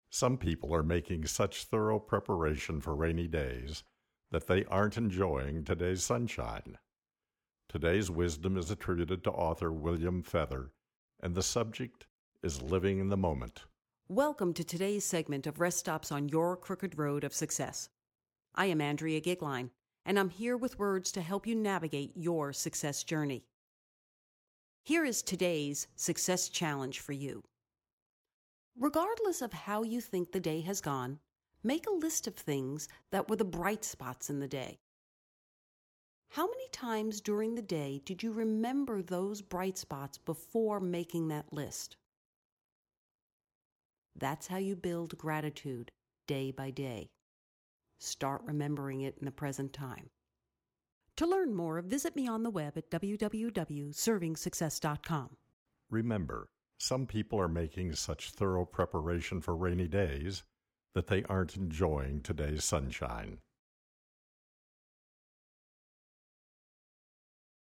Some people are making such thorough preparation for rainy days that they aren't enjoying today's sunshine. Today's wisdom is attributed to author William Feather, and the subject is living in the moment. Welcome to today's segment of Rest Stops on Your Crooked Road of Success. I am Andrea Gigline, and I'm here with words to help you navigate your success journey. Here is today's success challenge for you. Regardless of how you think the day has gone, make a list of things that were the bright spots in the day. How many times during the day did you remember those bright spots before making that list? That's how you build gratitude day by day. Start remembering it in the present time. To learn more, visit me on the web at www.servingsuccess.com. Remember, some people are making such thorough preparation for rainy days that they aren't enjoying today's sunshine.